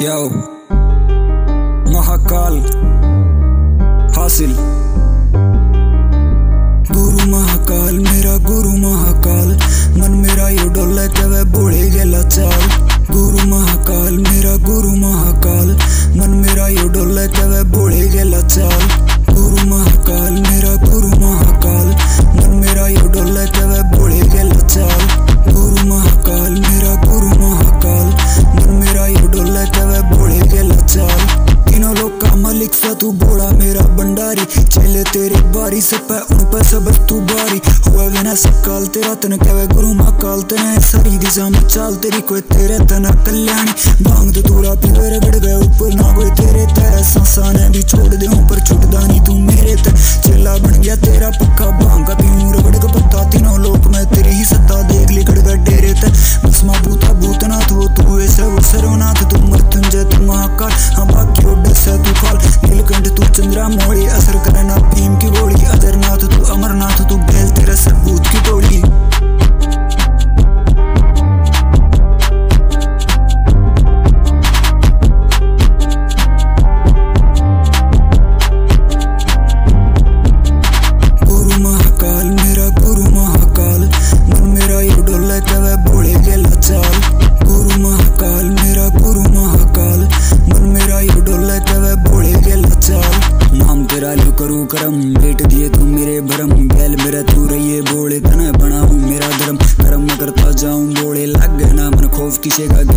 यो महाकाल हासिल। गुरु महाकाल मेरा गुरु महाकाल, मन मेरा यो डोले कवे बोले गेला चाल। गुरु महाकाल मेरा गुरु महाकाल, मन मेरा यो डोले कवे बोले गेला चाल। गुरु महाकाल मेरा गुरु महाकाल, मन मेरा यो डोले कवे बोले गेला चाल। गुरु महाकाल मेरा गुरु महाकाल, मन मेरा यो डोले कवे बोले गेला चाल। तीनों लोग का मालिक सा तू बोड़ा मेरा भंडारी, चले तेरे बारी से पे उन पे सब तू बारी। हुआ बिना सकाल तेरा तन कवे गुरु महाकाल, तने सारी दिशा में चाल तेरी कोई तेरे तना कल्याणी। भांग तो तूरा फिर गड़ गए ऊपर ना कोई तेरे तेरे सांसा ने भी छोड़ दे ऊपर छुटदा नहीं तू मेरे ते। चेला बन गया तेरा पक्का भांग का पीऊं रगड़ का पत्ता, तीनों लोक में तेरी ही सत्ता देख ली गड़ गए डेरे ते। भस्मा भूता भूतनाथ हो तू ऐसे वो सर्वनाथ, तू मृत्युंजय तू महाकाल, हाँ बाकी ओडे से तू काल। नीलकंठ तू चंद्रा मोड़ी, असर करे ना भीम की गोली। अजरनाथ तू अमरनाथ तू बैल तेरा सबूत की टोली। गुरु महाकाल मेरा गुरु महाकाल, मन मेरा यो डोले कवे बोले गेला चाल। गुरु महाकाल मेरा गुरु महाकाल, मन मेरा यो डोले कवे बोले गेला चाल। नाम तेरा लियो करूँ करम, बेट दिए तू मेरे भरम। गैल मेरा तू रहिए बोले, तना बनाऊं मेरा धर्म। कर्म करता जाऊं बोले, लग गए ना मन खौफ किसे का